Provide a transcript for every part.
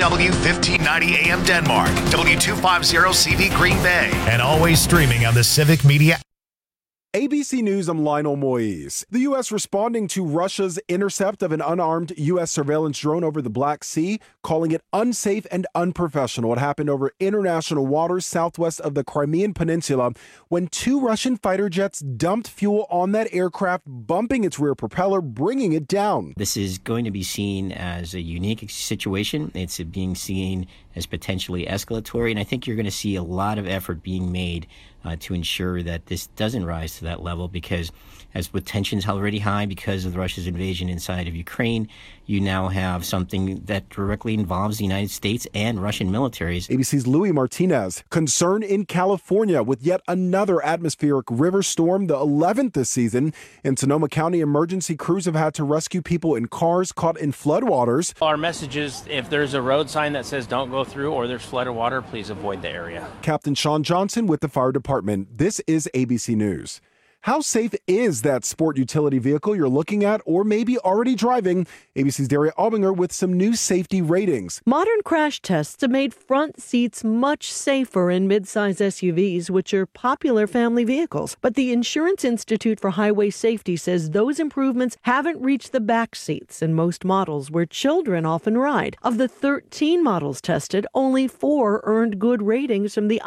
KCRW 1590 AM Denmark, W250 CV Green Bay, and always streaming on the Civic Media. ABC News, I'm Lionel Moise. The U.S. responding to Russia's intercept of an unarmed U.S. surveillance drone over the Black Sea, calling it unsafe and unprofessional. It happened over international waters southwest of the Crimean Peninsula when two Russian fighter jets dumped fuel on that aircraft, bumping its rear propeller, bringing it down. This is going to be seen as a unique situation. It's being seen as potentially escalatory, and I think you're going to see a lot of effort being made to ensure that this doesn't rise to that level, because as with tensions already high because of Russia's invasion inside of Ukraine, you now have something that directly involves the United States and Russian militaries. ABC's Louis Martinez. Concern in California with yet another atmospheric river storm, the 11th this season. In Sonoma County, emergency crews have had to rescue people in cars caught in floodwaters. Our message is, if there's a road sign that says don't go through or there's flooded water, please avoid the area. Captain Sean Johnson with the fire department. This is ABC News. How safe is that sport utility vehicle you're looking at or maybe already driving? ABC's Daria Albinger with some new safety ratings. Modern crash tests have made front seats much safer in midsize SUVs, which are popular family vehicles. But the Insurance Institute for Highway Safety says those improvements haven't reached the back seats in most models where children often ride. Of the 13 models tested, only 4 earned good ratings from the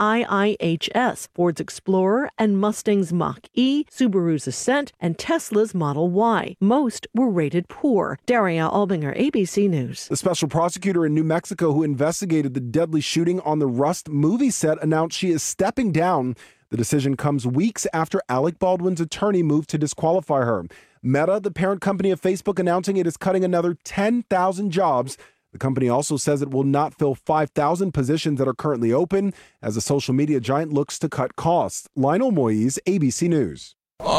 IIHS: Ford's Explorer and Mustang's Mach-E, Subaru's Ascent, and Tesla's Model Y. Most were rated poor. Daria Albinger, ABC News. The special prosecutor in New Mexico who investigated the deadly shooting on the Rust movie set announced she is stepping down. The decision comes weeks after Alec Baldwin's attorney moved to disqualify her. Meta, the parent company of Facebook, announcing it is cutting another 10,000 jobs. The company also says it will not fill 5,000 positions that are currently open as the social media giant looks to cut costs. Lionel Moise, ABC News.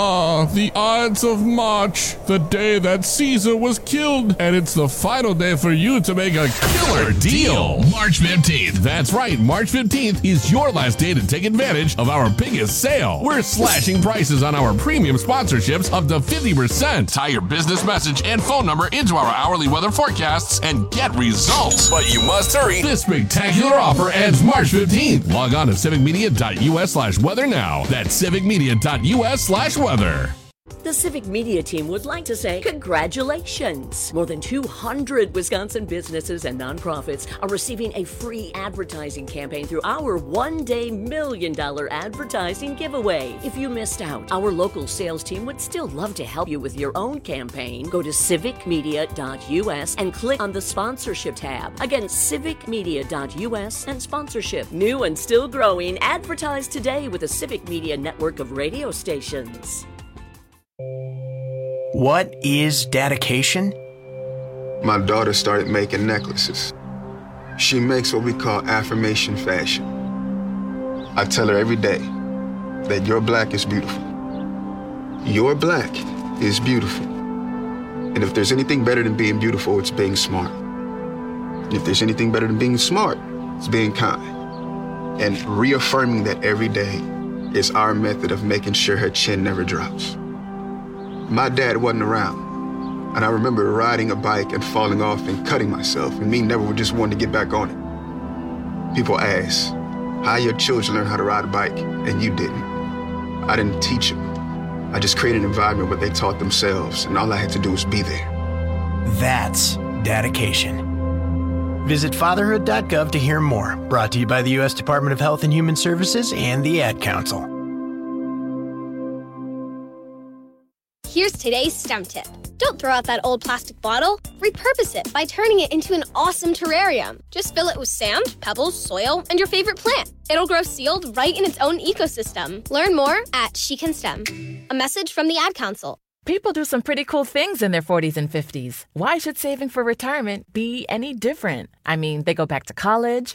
The Ides of March, the day that Caesar was killed, and it's the final day for you to make a killer deal. March 15th. That's right, March 15th is your last day to take advantage of our biggest sale. We're slashing prices on our premium sponsorships up to 50%. Tie your business message and phone number into our hourly weather forecasts and get results. But you must hurry. This spectacular offer ends March 15th. Log on to civicmedia.us/weather now. That's civicmedia.us/weather. The Civic Media team would like to say congratulations. More than 200 Wisconsin businesses and nonprofits are receiving a free advertising campaign through our one-day $1 million advertising giveaway. If you missed out, our local sales team would still love to help you with your own campaign. Go to civicmedia.us and click on the sponsorship tab. Again, civicmedia.us and sponsorship. New and still growing. Advertise today with the Civic Media network of radio stations. What is dedication? My daughter started making necklaces. She makes what we call affirmation fashion. I tell her every day that your black is beautiful. Your black is beautiful. And if there's anything better than being beautiful, it's being smart. And if there's anything better than being smart, it's being kind. And reaffirming that every day is our method of making sure her chin never drops. My dad wasn't around, and I remember riding a bike and falling off and cutting myself, and me never just wanting to get back on it. People ask, how your children learn how to ride a bike, and you didn't. I didn't teach them. I just created an environment where they taught themselves, and all I had to do was be there. That's dedication. Visit fatherhood.gov to hear more. Brought to you by the U.S. Department of Health and Human Services and the Ad Council. Here's today's STEM tip. Don't throw out that old plastic bottle. Repurpose it by turning it into an awesome terrarium. Just fill it with sand, pebbles, soil, and your favorite plant. It'll grow sealed right in its own ecosystem. Learn more at She Can STEM. A message from the Ad Council. People do some pretty cool things in their 40s and 50s. Why should saving for retirement be any different? I mean, they go back to college,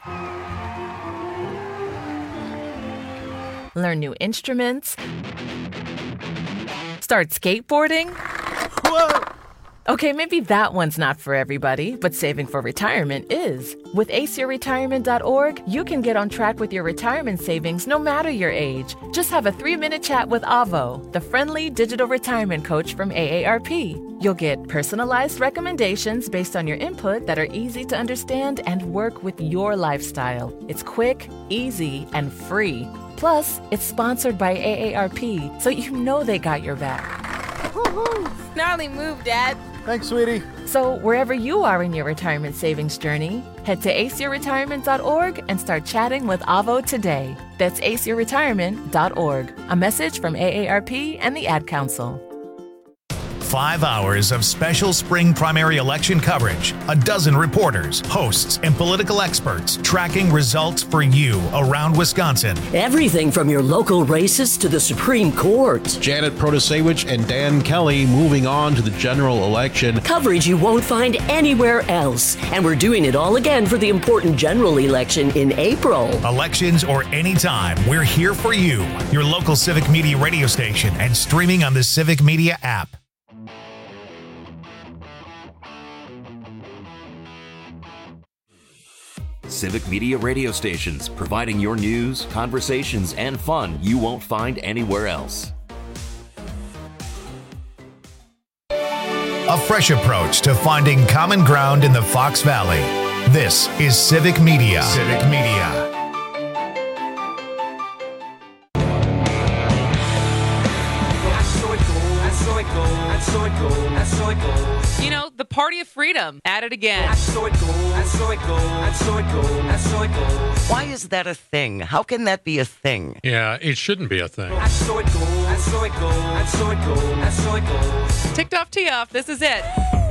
learn new instruments, start skateboarding. Whoa! Okay, maybe that one's not for everybody, but saving for retirement is. With aceyourretirement.org, you can get on track with your retirement savings no matter your age. Just have a 3-minute chat with Avo, the friendly digital retirement coach from AARP. You'll get personalized recommendations based on your input that are easy to understand and work with your lifestyle. It's quick, easy, and free. Plus, it's sponsored by AARP, so you know they got your back. Woo-hoo. Gnarly move, Dad. Thanks, sweetie. So wherever you are in your retirement savings journey, head to aceyourretirement.org and start chatting with Avo today. That's aceyourretirement.org. A message from AARP and the Ad Council. 5 hours of special spring primary election coverage, a dozen reporters, hosts, and political experts tracking results for you around Wisconsin. Everything from your local races to the Supreme Court. Janet Protasewicz and Dan Kelly moving on to the general election. Coverage you won't find anywhere else. And we're doing it all again for the important general election in April. Elections or anytime, we're here for you. Your local Civic Media radio station and streaming on the Civic Media app. Civic Media radio stations, providing your news, conversations, and fun you won't find anywhere else. A fresh approach to finding common ground in the Fox Valley. This is Civic Media. Civic Media. You know, the Party of Freedom at it again. Why is that a thing? How can that be a thing? Yeah, it shouldn't be a thing. Ticked off, tee off. This is it.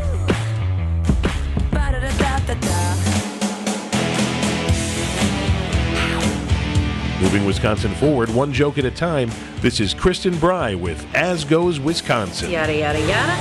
Moving Wisconsin forward, one joke at a time. This is Kristen Bry with As Goes Wisconsin. Yada, yada, yada.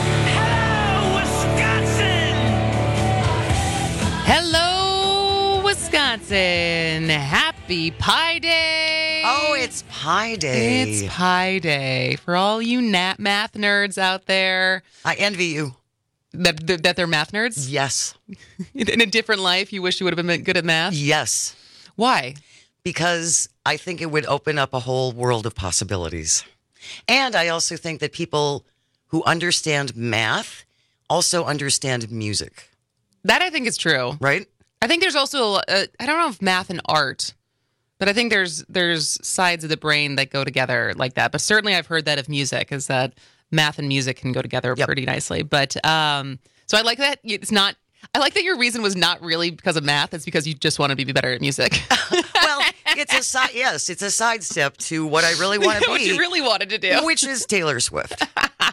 Hello, Wisconsin. Happy Pi Day. Oh, it's Pi Day. It's Pi Day. For all you math nerds out there. I envy you. That they're math nerds? Yes. In a different life, you wish you would have been good at math? Yes. Why? Because I think it would open up a whole world of possibilities. And I also think that people who understand math also understand music. That I think is true. Right? I think there's also, I don't know if math and art, but I think there's sides of the brain that go together like that. But certainly I've heard that of music, is that math and music can go together pretty nicely. But so I like that I like that your reason was not really because of math. It's because you just want to be better at music. Well, it's a sidestep to what I really want to be. What you really wanted to do. Which is Taylor Swift.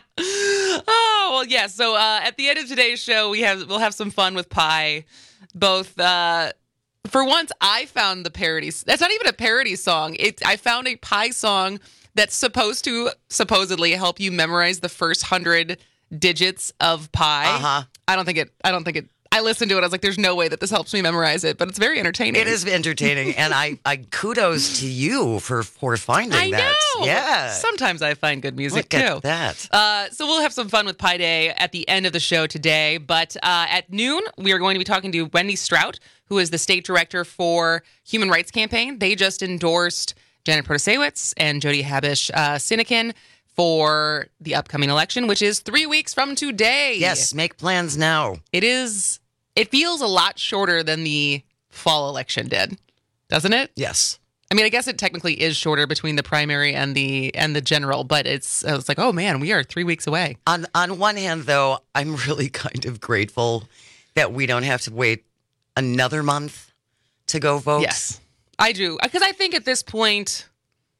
Oh, well, yeah. So at the end of today's show, we'll have some fun with Pi. Both, for once, I found the parody. That's not even a parody song. I found a Pi song that's supposed to supposedly help you memorize the first 100 digits of Pi. Uh-huh. I don't think it. I listened to it. I was like, there's no way that this helps me memorize it, but it's very entertaining. It is entertaining, and I kudos to you for finding that. I know. Yeah. Sometimes I find good music, Look too. At that. So we'll have some fun with Pi Day at the end of the show today, but at noon, we are going to be talking to Wendy Strout, who is the state director for Human Rights Campaign. They just endorsed Janet Protasewicz and Jody Habush-Sinekin for the upcoming election, which is 3 weeks from today. Yes, make plans now. It feels a lot shorter than the fall election did, doesn't it? Yes. I mean, I guess it technically is shorter between the primary and the general, but it's like, oh man, we are 3 weeks away. On one hand, though, I'm really kind of grateful that we don't have to wait another month to go vote. Yes, I do. Because I think at this point,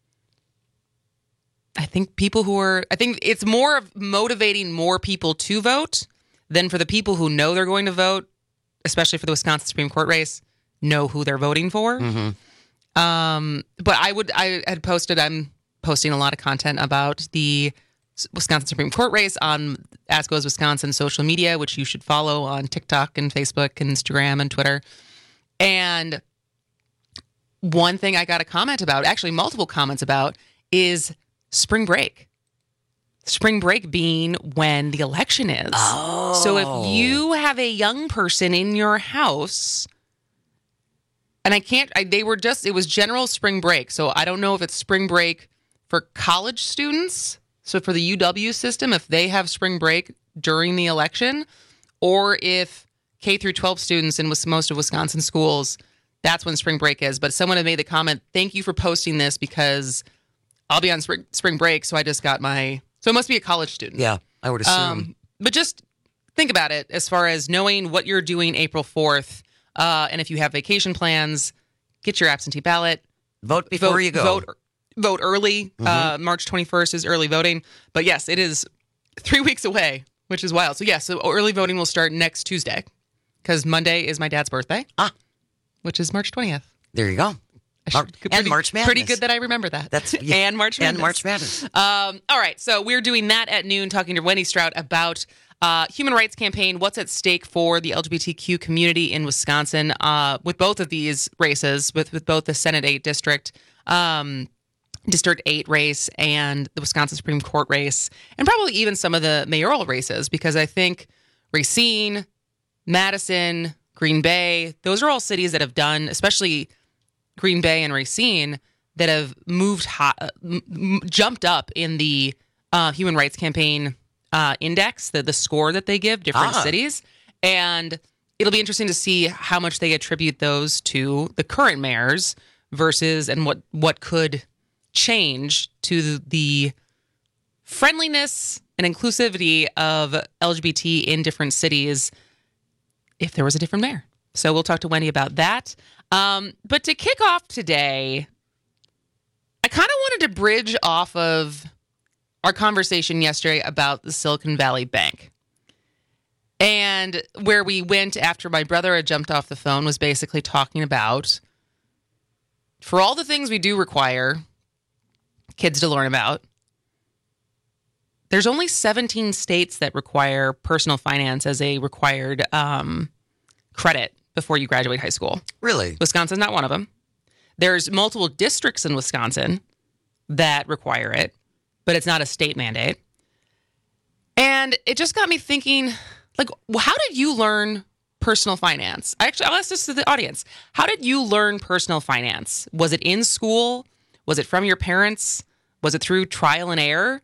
I think it's more of motivating more people to vote than for the people who know they're going to vote, especially for the Wisconsin Supreme Court race, know who they're voting for. Mm-hmm. But I'm posting a lot of content about the Wisconsin Supreme Court race on As Goes Wisconsin social media, which you should follow on TikTok and Facebook and Instagram and Twitter. And one thing I got a comment about, actually multiple comments about, is spring break. spring break being when the election is. Oh. So if you have a young person in your house, and it was general spring break. So I don't know if it's spring break for college students. So for the UW system, if they have spring break during the election, or if K through 12 students in most of Wisconsin schools, that's when spring break is. But someone had made the comment, thank you for posting this because I'll be on spring break. So I just got so it must be a college student. Yeah, I would assume. But just think about it as far as knowing what you're doing April 4th. And if you have vacation plans, get your absentee ballot. Vote before you go. Vote early. March 21st is early voting. But yes, it is 3 weeks away, which is wild. So yes, so early voting will start next Tuesday because Monday is my dad's birthday. Which is March 20th. There you go. And March Madness. Pretty good that I remember that. And March Madness. And March Madness. All right. So we're doing that at noon, talking to Wendy Strout about human rights campaign, what's at stake for the LGBTQ community in Wisconsin with both of these races, with both the Senate 8 district, District 8 race and the Wisconsin Supreme Court race, and probably even some of the mayoral races, because I think Racine, Madison, Green Bay, those are all cities that have done, especially Green Bay and Racine, that have jumped up in the human rights campaign index, the score that they give different cities. And it'll be interesting to see how much they attribute those to the current mayors versus and what could change to the friendliness and inclusivity of LGBT in different cities if there was a different mayor. So we'll talk to Wendy about that. But to kick off today, I kind of wanted to bridge off of our conversation yesterday about the Silicon Valley Bank. And where we went after my brother had jumped off the phone was basically talking about, for all the things we do require kids to learn about, there's only 17 states that require personal finance as a required credit before you graduate high school. Really? Wisconsin's not one of them. There's multiple districts in Wisconsin that require it, but it's not a state mandate. And it just got me thinking, like, how did you learn personal finance? I'll ask this to the audience. How did you learn personal finance? Was it in school? Was it from your parents? Was it through trial and error?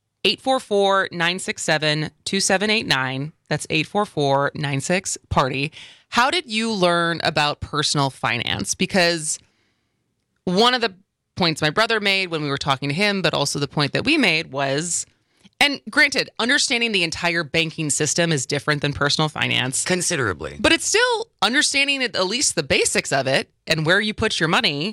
844-967-2789. That's 844-96-PARTY. How did you learn about personal finance? Because one of the points my brother made when we were talking to him, but also the point that we made was, and granted, understanding the entire banking system is different than personal finance. Considerably. But it's still understanding at least the basics of it and where you put your money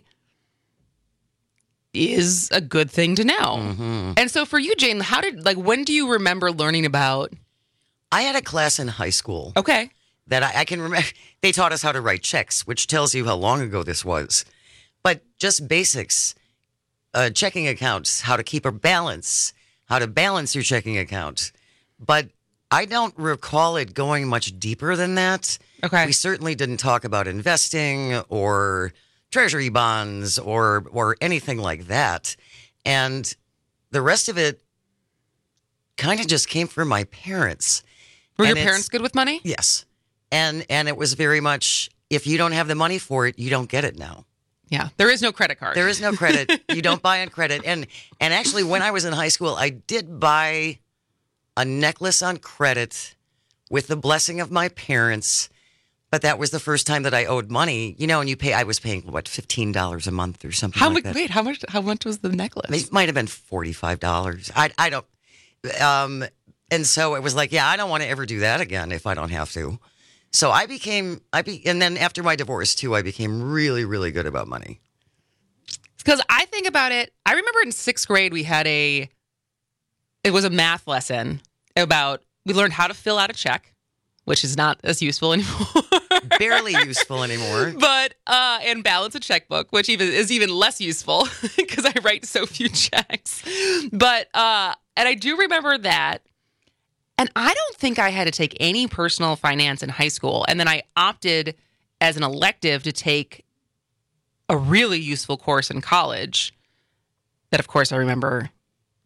is a good thing to know. Mm-hmm. And so for you, Jane, when do you remember learning about? I had a class in high school. Okay. That I can remember. They taught us how to write checks, which tells you how long ago this was. But just basics, checking accounts, how to keep a balance, how to balance your checking account. But I don't recall it going much deeper than that. Okay. We certainly didn't talk about investing or treasury bonds or anything like that. And the rest of it kind of just came from my parents. Were your parents good with money? Yes. And it was very much, if you don't have the money for it, you don't get it now. Yeah. There is no credit card. There is no credit. You don't buy on credit. And actually, when I was in high school, I did buy a necklace on credit with the blessing of my parents. But that was the first time that I owed money, and I was paying, $15 a month or something like that. Wait, how much was the necklace? It might have been $45. I don't, and so it was like, I don't want to ever do that again if I don't have to. So and then after my divorce too, I became really, really good about money. Because I think about it, I remember in 6th grade, it was a math lesson we learned how to fill out a check, which is not as useful anymore. Barely useful anymore. But, and balance a checkbook, which is even less useful because I write so few checks. But, and I do remember that. And I don't think I had to take any personal finance in high school. And then I opted as an elective to take a really useful course in college that, of course, I remember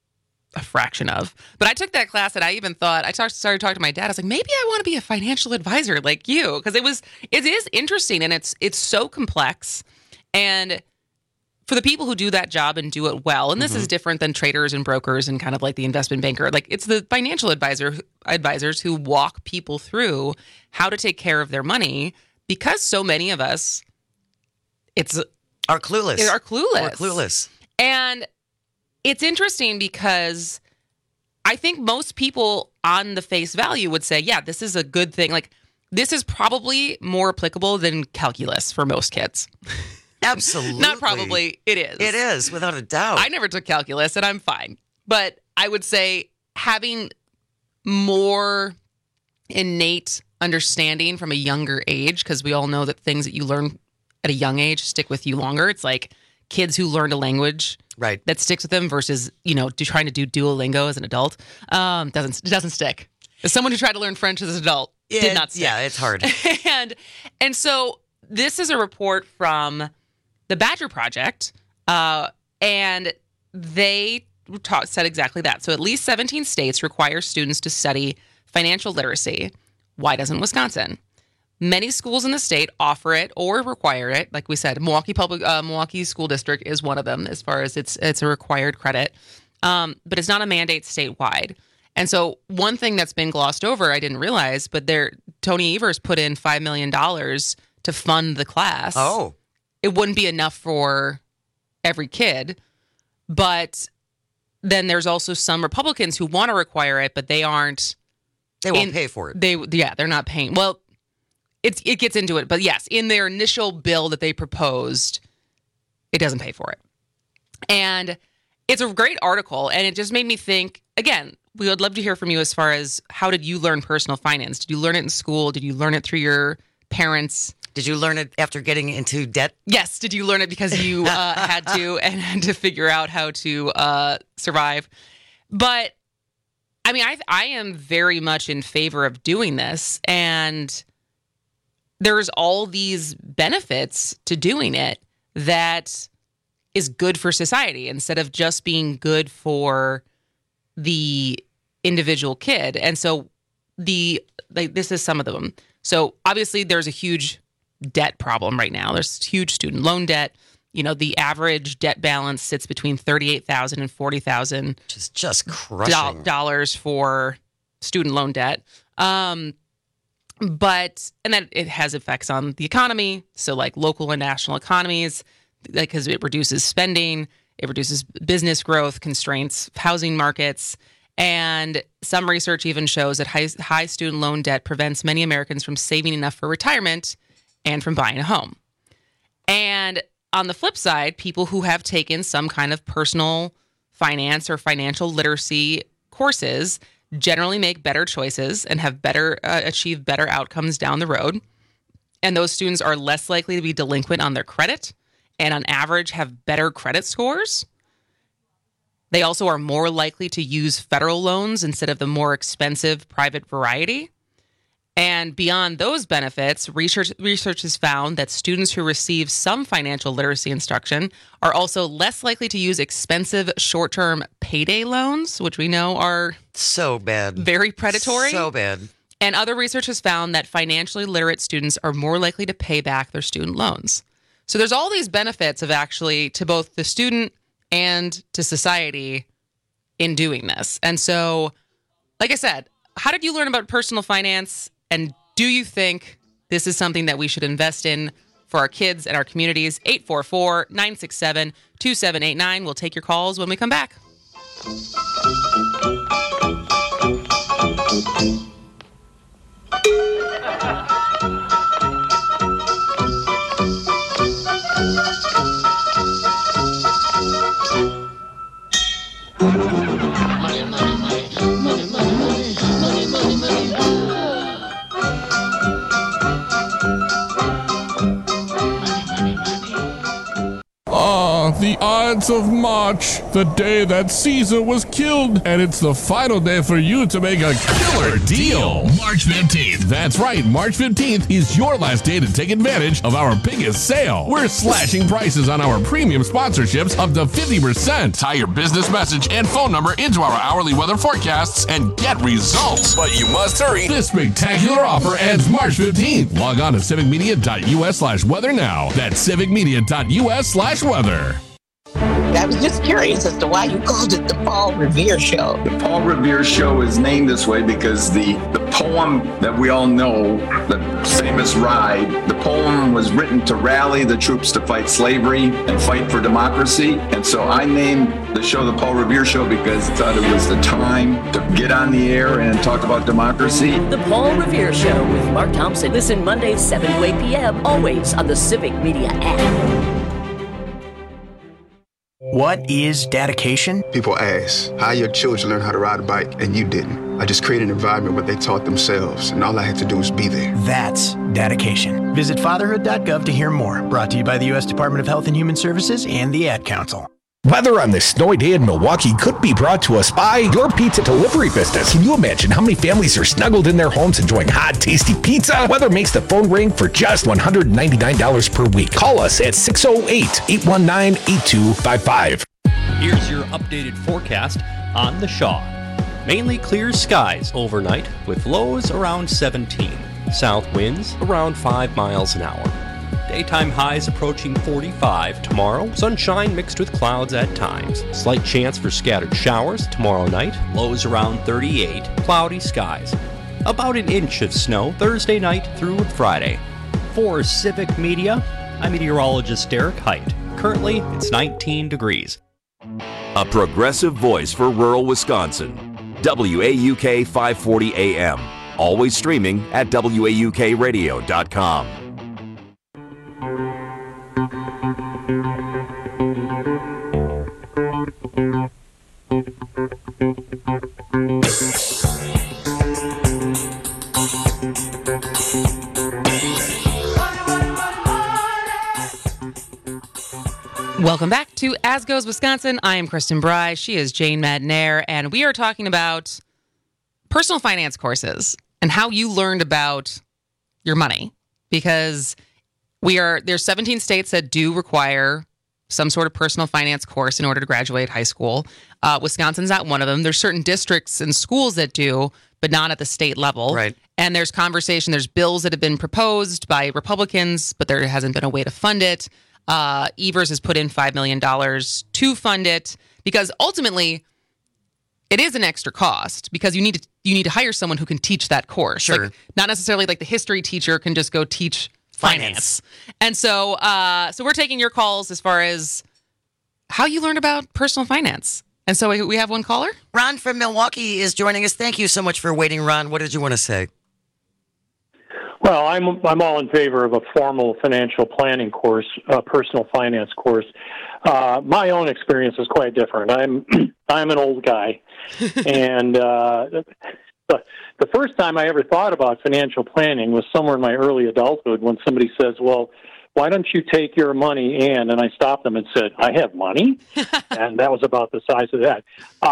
a fraction of. But I took that class and I even thought, started talking to my dad. I was like, maybe I want to be a financial advisor like you. Because it is interesting and it's so complex. And for the people who do that job and do it well, and this is different than traders and brokers and kind of like the investment banker, like it's the financial advisors who walk people through how to take care of their money, because so many of us are clueless. We're clueless. And it's interesting because I think most people on the face value would say, yeah, this is a good thing. Like, this is probably more applicable than calculus for most kids. Absolutely. Not probably. It is. It is, without a doubt. I never took calculus, and I'm fine. But I would say having more innate understanding from a younger age, because we all know that things that you learn at a young age stick with you longer. It's like kids who learned a language that sticks with them versus, trying to do Duolingo as an adult. Doesn't stick. As someone who tried to learn French as an adult, did not stick. Yeah, it's hard. and so this is a report from the Badger Project, and they said exactly that. So at least 17 states require students to study financial literacy. Why doesn't Wisconsin? Many schools in the state offer it or require it. Like we said, Milwaukee School District is one of them as far as it's a required credit. But it's not a mandate statewide. And so one thing that's been glossed over, I didn't realize, but Tony Evers put in $5 million to fund the class. Oh. It wouldn't be enough for every kid, but then there's also some Republicans who want to require it, but they aren't. They won't pay for it. They're not paying. Well, it gets into it, but yes, in their initial bill that they proposed, it doesn't pay for it. And it's a great article, and it just made me think, again, we would love to hear from you as far as how did you learn personal finance? Did you learn it in school? Did you learn it through your parents? Did you learn it after getting into debt? Yes. Did you learn it because you had to and had to figure out how to survive? But I mean, I am very much in favor of doing this, and there's all these benefits to doing it that is good for society instead of just being good for the individual kid. And so this is some of them. So obviously there's a huge debt problem right now. There's huge student loan debt. The average debt balance sits between $38,000 and $40,000. Which is just crushing. Dollars for student loan debt. And then it has effects on the economy. So like local and national economies, because it reduces spending, it reduces business growth, constraints housing markets. And some research even shows that high student loan debt prevents many Americans from saving enough for retirement and from buying a home. And on the flip side, people who have taken some kind of personal finance or financial literacy courses generally make better choices and have achieve better outcomes down the road. And those students are less likely to be delinquent on their credit and on average have better credit scores. They also are more likely to use federal loans instead of the more expensive private variety. And beyond those benefits, research has found that students who receive some financial literacy instruction are also less likely to use expensive short-term payday loans, which we know are so bad, very predatory. So bad. And other research has found that financially literate students are more likely to pay back their student loans. So there's all these benefits of actually to both the student and to society in doing this. And so, like I said, how did you learn about personal finance? And do you think this is something that we should invest in for our kids and our communities? 844-967-2789. We'll take your calls when we come back. the Ides of March, the day that Caesar was killed, and it's the final day for you to make a killer deal. March 15th. That's right, March 15th is your last day to take advantage of our biggest sale. We're slashing prices on our premium sponsorships up to 50%. Tie your business message and phone number into our hourly weather forecasts and get results. But you must hurry. This spectacular offer ends March 15th. Log on to civicmedia.us/weather now. That's civicmedia.us/weather. I was just curious as to why you called it the Paul Revere Show. The Paul Revere Show is named this way because the poem that we all know, the famous Ride, the poem was written to rally the troops to fight slavery and fight for democracy. And so I named the show the Paul Revere Show because I thought it was the time to get on the air and talk about democracy. The Paul Revere Show with Mark Thompson. Listen Mondays 7 to 8 p.m. always on the Civic Media app. What is dedication? People ask, how your children learn how to ride a bike and you didn't? I just created an environment where they taught themselves, and all I had to do was be there. That's dedication. Visit fatherhood.gov to hear more. Brought to you by the U.S. Department of Health and Human Services and the Ad Council. Weather on this snowy day in Milwaukee could be brought to us by your pizza delivery business. Can you imagine how many families are snuggled in their homes enjoying hot, tasty pizza? Weather makes the phone ring for just $199 per week. Call us at 608-819-8255. Here's your updated forecast on the Shaw. Mainly clear skies overnight with lows around 17. South winds around 5 miles an hour. Daytime highs approaching 45 tomorrow. Sunshine mixed with clouds at times. Slight chance for scattered showers tomorrow night. Lows around 38. Cloudy skies. About an inch of snow Thursday night through Friday. For Civic Media, I'm meteorologist Derek Height. Currently, it's 19 degrees. A progressive voice for rural Wisconsin. WAUK 540 AM. Always streaming at WAUKradio.com. Welcome back to As Goes Wisconsin. I am Kristen Bry. She is Jane Madnair, and we are talking about personal finance courses and how you learned about your money, because there's 17 states that do require some sort of personal finance course in order to graduate high school. Wisconsin's not one of them. There's certain districts and schools that do, but not at the state level. Right. And there's there's bills that have been proposed by Republicans, but there hasn't been a way to fund it. Evers has put in $5 million to fund it because ultimately it is an extra cost because you need to hire someone who can teach that course. Sure. Like, not necessarily like the history teacher can just go teach finance. And so we're taking your calls as far as how you learned about personal finance. And so we have one caller. Ron from Milwaukee is joining us. Thank you so much for waiting, Ron. What did you want to say? Well, I'm all in favor of a formal financial planning course, personal finance course. My own experience is quite different. I'm an old guy, and the first time I ever thought about financial planning was somewhere in my early adulthood when somebody says, "Well, why don't you take your money and I stopped them and said, "I have money," and that was about the size of that.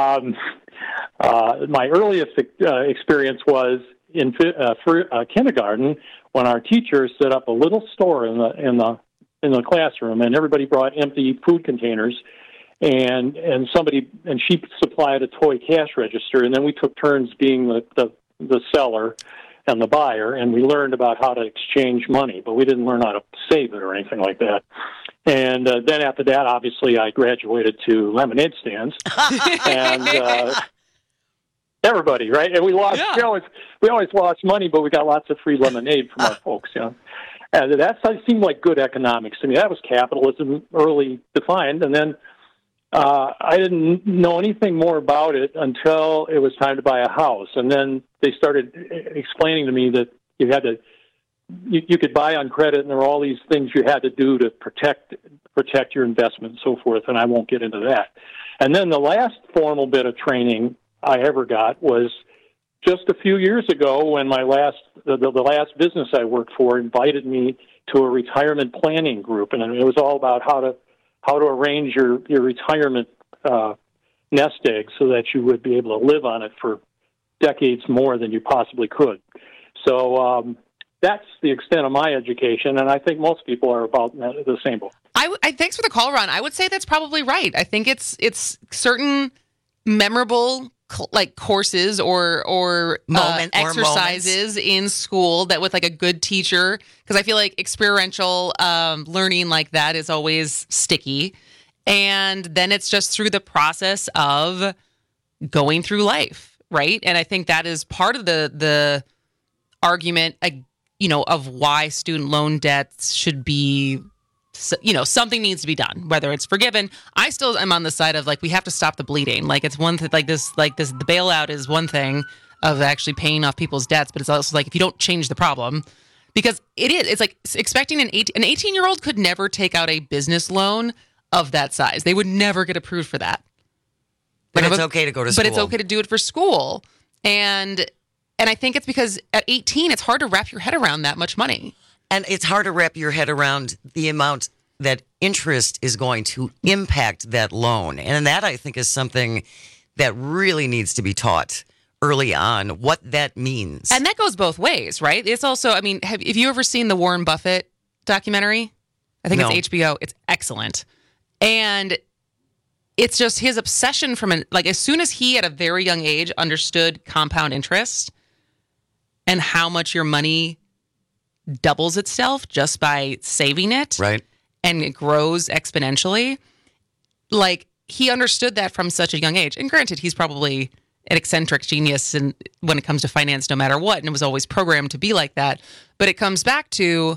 My earliest experience was in kindergarten when our teacher set up a little store in the classroom, and everybody brought empty food containers, and she supplied a toy cash register, and then we took turns being the seller and the buyer, and we learned about how to exchange money, but we didn't learn how to save it or anything like that. And then after that, obviously, I graduated to lemonade stands, and everybody, right? And we lost. Yeah. We always lost money, but we got lots of free lemonade from our folks. You know, and that seemed like good economics to me. That was capitalism early defined, and then I didn't know anything more about it until it was time to buy a house, and then they started explaining to me that you could buy on credit, and there were all these things you had to do to protect your investment and so forth. And I won't get into that. And then the last formal bit of training I ever got was just a few years ago when the last business I worked for invited me to a retirement planning group, and it was all about how how to arrange your retirement nest egg so that you would be able to live on it for decades more than you possibly could. So that's the extent of my education, and I think most people are about the same boat. I thanks for the call, Ron. I would say that's probably right. I think it's certain memorable like courses or exercises in school that with like a good teacher, because I feel like experiential learning like that is always sticky. And then it's just through the process of going through life, right? And I think that is part of the argument, of why student loan debts should be, something needs to be done, whether it's forgiven. I still am on the side of like, we have to stop the bleeding. Like it's one thing, the bailout is one thing of actually paying off people's debts, but it's also like, if you don't change the problem, because it's like expecting an 18-year-old could never take out a business loan of that size. They would never get approved for that. But it's okay to go to school. But it's okay to do it for school. And I think it's because at 18, it's hard to wrap your head around that much money. And it's hard to wrap your head around the amount that interest is going to impact that loan. And that, I think, is something that really needs to be taught early on, what that means. And that goes both ways, right? It's also, have you ever seen the Warren Buffett documentary? I think it's HBO. It's excellent. And it's just his obsession as soon as he at a very young age understood compound interest and how much your money doubles itself just by saving it. Right. And it grows exponentially. Like he understood that from such a young age. And granted, he's probably an eccentric genius when it comes to finance, no matter what. And it was always programmed to be like that. But it comes back to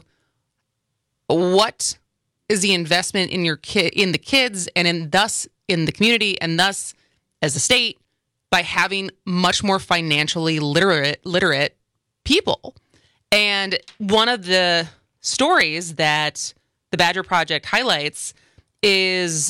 what is the investment in in the kids and thus in the community and thus as a state by having much more financially literate people. And one of the stories that the Badger Project highlights is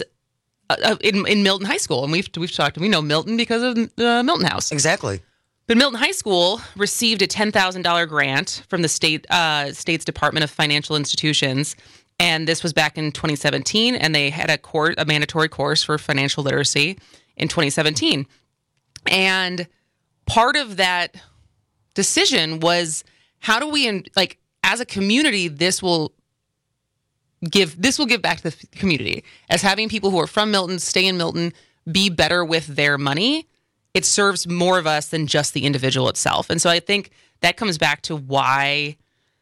in Milton High School. And we know Milton because of the Milton House. Exactly. But Milton High School received a $10,000 grant from the state's Department of Financial Institutions. And this was back in 2017. And they had a mandatory course for financial literacy in 2017. And part of that decision was, how do we, as a community, this will give back to the community, as having people who are from Milton, stay in Milton, be better with their money. It serves more of us than just the individual itself. And so I think that comes back to why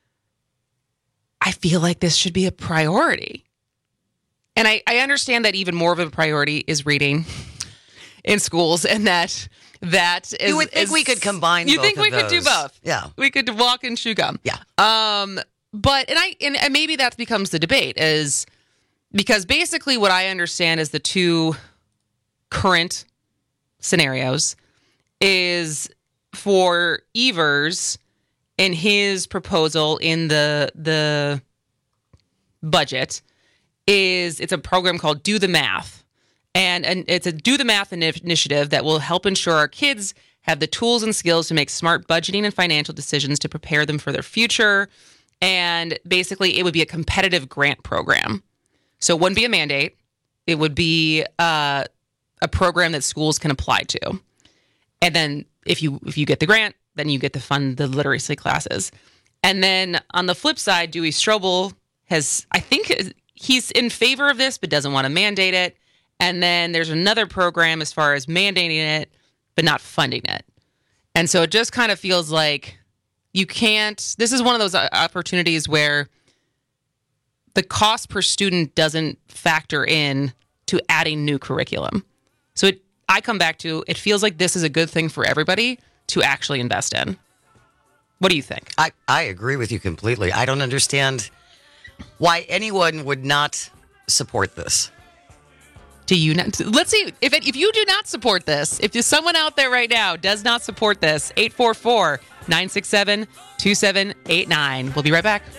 I feel like this should be a priority. And I understand that even more of a priority is reading in schools, and that is... You would think we could combine both of those. You think we could do both. Yeah. We could walk and chew gum. Yeah. But maybe that becomes the debate, is because basically what I understand is the two current scenarios is for Evers in his proposal in the budget it's a program called Do the Math. And it's a Do the Math initiative that will help ensure our kids have the tools and skills to make smart budgeting and financial decisions to prepare them for their future. And basically, it would be a competitive grant program. So it wouldn't be a mandate. It would be a program that schools can apply to. And then if you get the grant, then you get to fund the literacy classes. And then on the flip side, Dewey Strobel he's in favor of this, but doesn't want to mandate it. And then there's another program as far as mandating it, but not funding it. And so it just kind of feels like you can't... This is one of those opportunities where the cost per student doesn't factor in to adding new curriculum. So I come back to, it feels like this is a good thing for everybody to actually invest in. What do you think? I agree with you completely. I don't understand why anyone would not support this. Do you not? Let's see. If you do not support this, if someone out there right now does not support this, 844-967-2789. We'll be right back.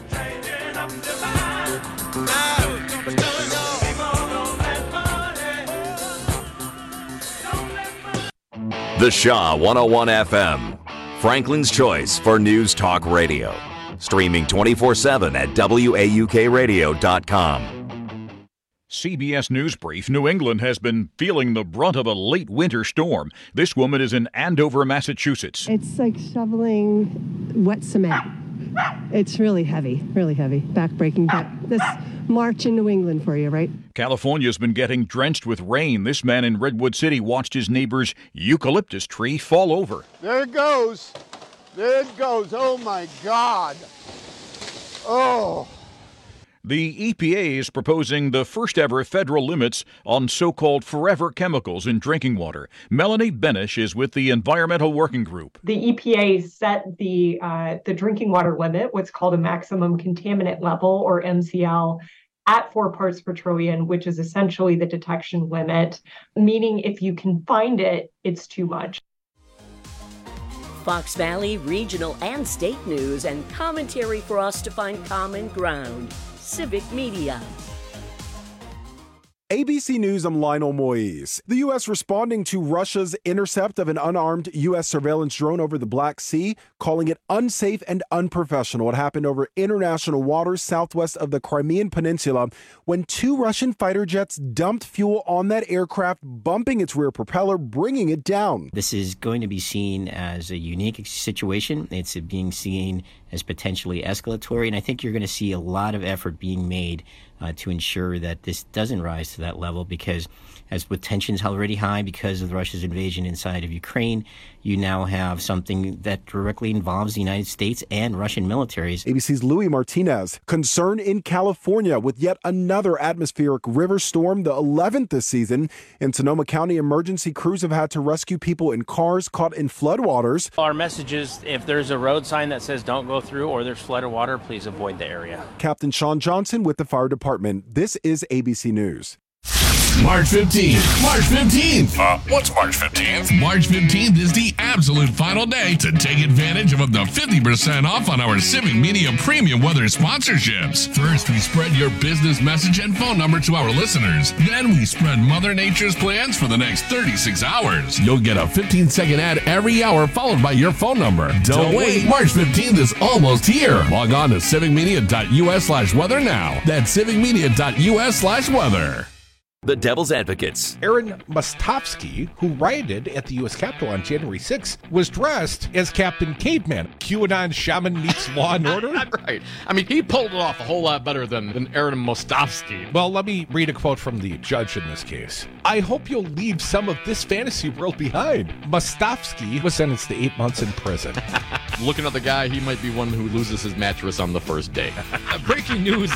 The Shaw 101 FM, Franklin's choice for news talk radio. Streaming 24/7 at WAUKradio.com. CBS News Brief. New England has been feeling the brunt of a late winter storm. This woman is in Andover, Massachusetts. It's like shoveling wet cement. It's really heavy, back-breaking. But this March in New England for you, right? California's been getting drenched with rain. This man in Redwood City watched his neighbor's eucalyptus tree fall over. There it goes. Oh, my God. Oh. The EPA is proposing the first ever federal limits on so-called forever chemicals in drinking water. Melanie Benish is with the Environmental Working Group. The EPA set the drinking water limit, what's called a maximum contaminant level, or MCL, at 4 parts per trillion, which is essentially the detection limit, meaning if you can find it, it's too much. Fox Valley regional and state news and commentary for us to find common ground. Civic Media. ABC News, I'm Lionel Moise. The U.S. responding to Russia's intercept of an unarmed U.S. surveillance drone over the Black Sea, calling it unsafe and unprofessional. It happened over international waters southwest of the Crimean Peninsula when 2 Russian fighter jets dumped fuel on that aircraft, bumping its rear propeller, bringing it down. This is going to be seen as a unique situation. It's being seen as potentially escalatory, and I think you're going to see a lot of effort being made to ensure that this doesn't rise to that level, because as with tensions already high because of Russia's invasion inside of Ukraine, you now have something that directly involves the United States and Russian militaries. ABC's Louis Martinez. Concern in California with yet another atmospheric river storm, the 11th this season. In Sonoma County, emergency crews have had to rescue people in cars caught in floodwaters. Our message is, if there's a road sign that says don't go through or there's flooded water, please avoid the area. Captain Sean Johnson with the fire department. This is ABC News. March 15th. March 15th. What's March 15th? March 15th is the absolute final day to take advantage of up to 50% off on our Civic Media Premium Weather sponsorships. First, we spread your business message and phone number to our listeners. Then we spread Mother Nature's plans for the next 36 hours. You'll get a 15-second ad every hour followed by your phone number. Don't wait. March 15th is almost here. Log on to civicmedia.us/weather now. That's civicmedia.us/weather. The Devil's Advocates. Aaron Mostovsky, who rioted at the U.S. Capitol on January 6th, was dressed as Captain Caveman. QAnon shaman meets Law and Order? Right. I mean, he pulled it off a whole lot better than Aaron Mostovsky. Well, let me read a quote from the judge in this case. I hope you'll leave some of this fantasy world behind. Mostovsky was sentenced to 8 months in prison. Looking at the guy, he might be one who loses his mattress on the first day. Breaking news.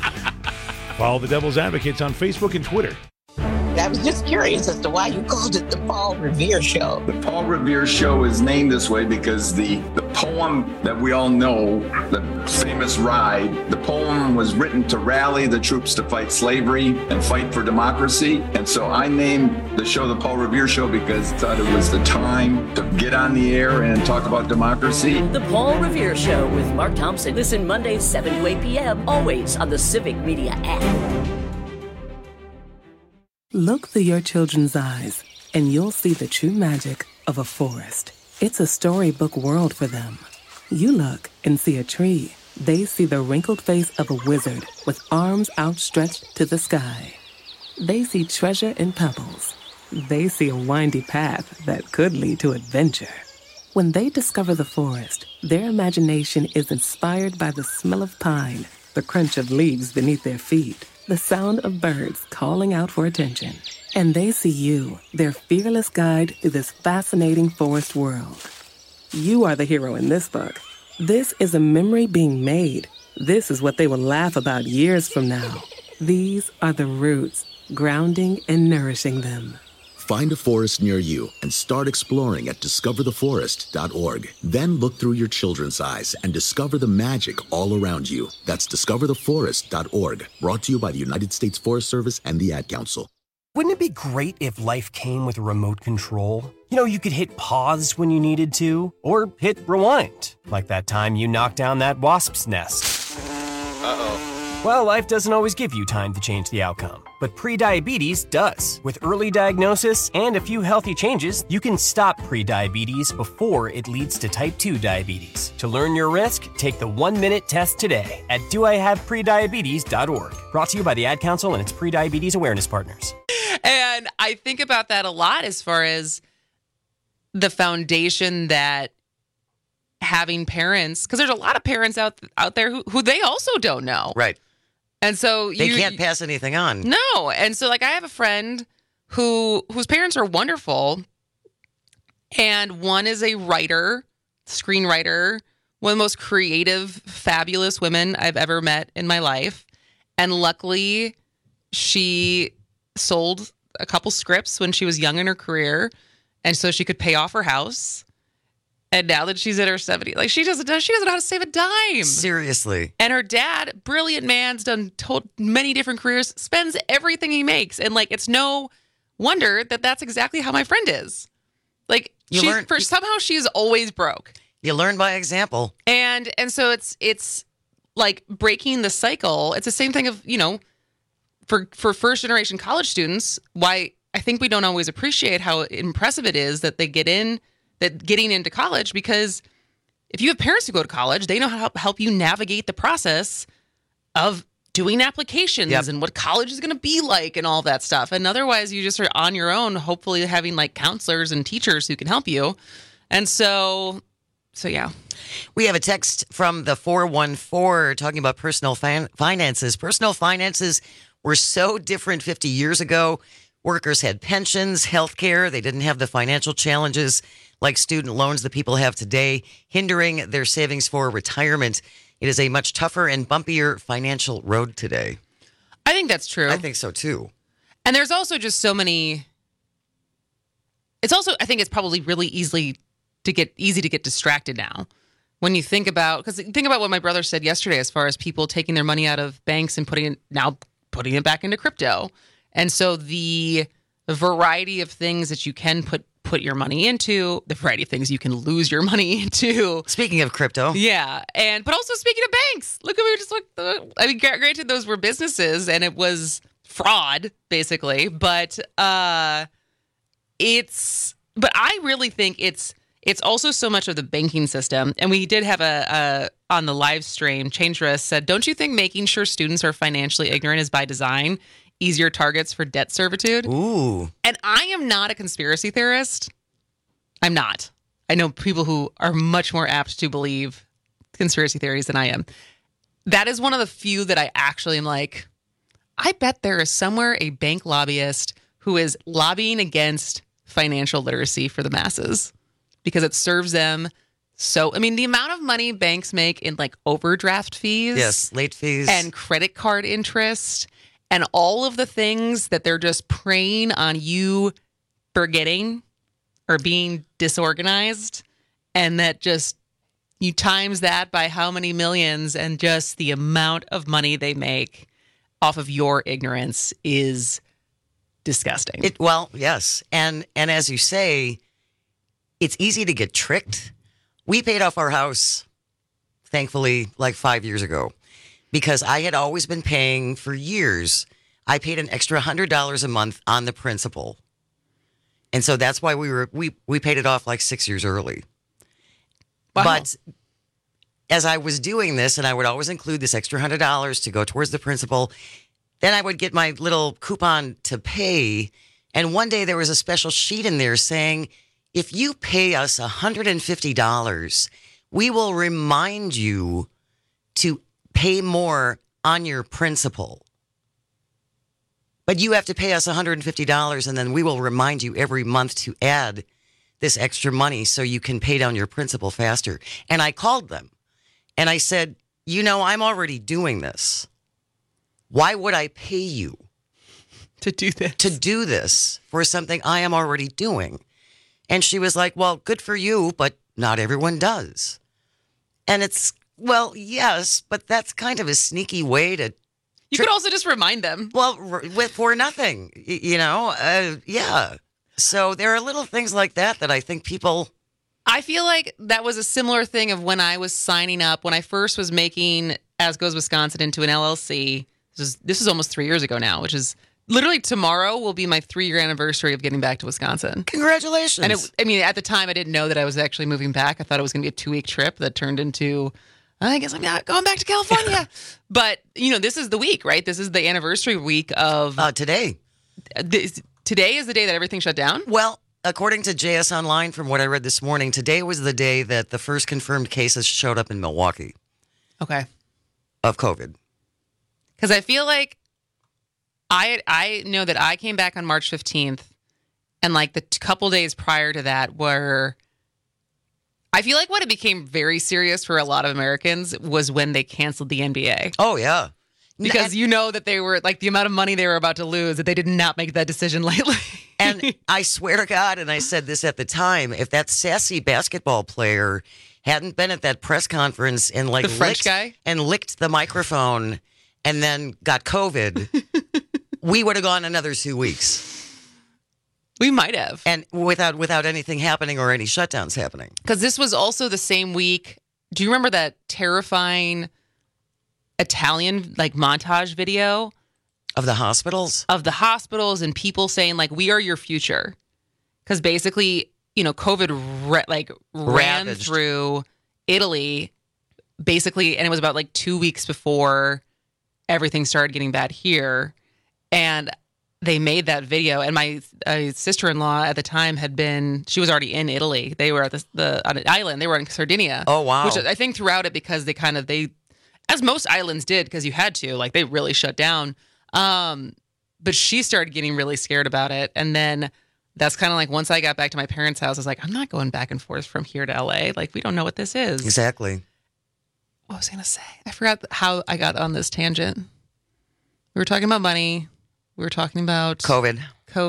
Follow the Devil's Advocates on Facebook and Twitter. I was just curious as to why you called it the Paul Revere Show. The Paul Revere Show is named this way because the poem that we all know, the famous Ride, the poem was written to rally the troops to fight slavery and fight for democracy. And so I named the show the Paul Revere Show because I thought it was the time to get on the air and talk about democracy. The Paul Revere Show with Mark Thompson. Listen Mondays 7 to 8 p.m. always on the Civic Media app. Look through your children's eyes, and you'll see the true magic of a forest. It's a storybook world for them. You look and see a tree. They see the wrinkled face of a wizard with arms outstretched to the sky. They see treasure in pebbles. They see a windy path that could lead to adventure. When they discover the forest, their imagination is inspired by the smell of pine, the crunch of leaves beneath their feet, the sound of birds calling out for attention. And they see you, their fearless guide through this fascinating forest world. You are the hero in this book. This is a memory being made. This is what they will laugh about years from now. These are the roots, grounding and nourishing them. Find a forest near you and start exploring at discovertheforest.org. Then look through your children's eyes and discover the magic all around you. That's discovertheforest.org. Brought to you by the United States Forest Service and the Ad Council. Wouldn't it be great if life came with a remote control? You know, you could hit pause when you needed to, or hit rewind, like that time you knocked down that wasp's nest. Uh-oh. Well, life doesn't always give you time to change the outcome, but prediabetes does. With early diagnosis and a few healthy changes, you can stop prediabetes before it leads to type 2 diabetes. To learn your risk, take the 1-minute test today at doihaveprediabetes.org. Brought to you by the Ad Council and its prediabetes awareness partners. And I think about that a lot as far as the foundation that having parents, because there's a lot of parents out there who they also don't know. Right. And so they can't pass anything on. No. And so like I have a friend whose parents are wonderful. And one is a writer, screenwriter, one of the most creative, fabulous women I've ever met in my life. And luckily she sold a couple scripts when she was young in her career. And so she could pay off her house. And now that she's in her 70s, like she doesn't know how to save a dime. Seriously. And her dad, brilliant man's done many different careers, spends everything he makes. And like, it's no wonder that that's exactly how my friend is. Like, somehow she's always broke. You learn by example. And so it's like breaking the cycle. It's the same thing of, for first generation college students, why I think we don't always appreciate how impressive it is that they getting into college, because if you have parents who go to college, they know how to help you navigate the process of doing applications and what college is going to be like and all that stuff. And otherwise you just are on your own, hopefully having like counselors and teachers who can help you. And so yeah. We have a text from the 414 talking about personal finances. Personal finances were so different 50 years ago. Workers had pensions, health care. They didn't have the financial challenges like student loans that people have today, hindering their savings for retirement. It is a much tougher and bumpier financial road today. I think that's true. I think so, too. And there's also just so many... I think it's probably really easy to get distracted now. When you think about what my brother said yesterday as far as people taking their money out of banks and putting it back into crypto. And so the variety of things that you can put your money into, the variety of things you can lose your money into. Speaking of crypto. Yeah. But also speaking of banks, look at we just looked. I mean, granted, those were businesses and it was fraud, basically. But I really think it's also so much of the banking system. And we did have on the live stream, Changerous said, don't you think making sure students are financially ignorant is by design? Easier targets for debt servitude. Ooh. And I am not a conspiracy theorist. I'm not. I know people who are much more apt to believe conspiracy theories than I am. That is one of the few that I actually am like, I bet there is somewhere a bank lobbyist who is lobbying against financial literacy for the masses because it serves them. So, I mean, the amount of money banks make in like overdraft fees. Yes, late fees. And credit card interest. And all of the things that they're just preying on you forgetting or being disorganized. And that just, you times that by how many millions and just the amount of money they make off of your ignorance is disgusting. Well, yes. And as you say, it's easy to get tricked. We paid off our house, thankfully, like 5 years ago. Because I had always been paying for years. I paid an extra $100 a month on the principal. And so that's why we paid it off like 6 years early. Wow. But as I was doing this, and I would always include this extra $100 to go towards the principal, then I would get my little coupon to pay. And one day there was a special sheet in there saying, if you pay us $150, we will remind you to pay more on your principal. But you have to pay us $150 and then we will remind you every month to add this extra money so you can pay down your principal faster. And I called them and I said, I'm already doing this. Why would I pay you to do this for something I am already doing? And she was like, well, good for you, but not everyone does. And it's, well, yes, but that's kind of a sneaky way to... You could also just remind them. Well, for nothing, yeah. So there are little things like that I think people I feel like that was a similar thing of when I was signing up, when I first was making As Goes Wisconsin into an LLC. This is almost 3 years ago now, which is literally tomorrow will be my 3-year anniversary of getting back to Wisconsin. Congratulations. And at the time, I didn't know that I was actually moving back. I thought it was going to be a 2-week trip that turned into, I guess I'm not going back to California. But, this is the week, right? This is the anniversary week of... today. Today is the day that everything shut down? Well, according to JS Online, from what I read this morning, today was the day that the first confirmed cases showed up in Milwaukee. Okay. Of COVID. Because I feel like I know that I came back on March 15th, and like the couple days prior to that were... I feel like when it became very serious for a lot of Americans was when they canceled the NBA. Oh, yeah. Because that they were, like, the amount of money they were about to lose, that they did not make that decision lightly. And I swear to God, and I said this at the time, if that sassy basketball player hadn't been at that press conference and like the French guy and licked the microphone and then got COVID, we would have gone another 2 weeks. We might have. And without anything happening or any shutdowns happening. Because this was also the same week. Do you remember that terrifying Italian like montage video? Of the hospitals? Of the hospitals and people saying like, we are your future. Because basically, COVID ran through Italy basically, and it was about like 2 weeks before everything started getting bad here. And they made that video, and my sister-in-law at the time she was already in Italy. They were at on an island. They were in Sardinia. Oh, wow. Which I think throughout it, because they, as most islands did, because you had to, like they really shut down. But she started getting really scared about it. And then that's kind of like, once I got back to my parents' house, I was like, I'm not going back and forth from here to LA. Like, we don't know what this is. Exactly. What was I going to say? I forgot how I got on this tangent. We were talking about money. We were talking about COVID.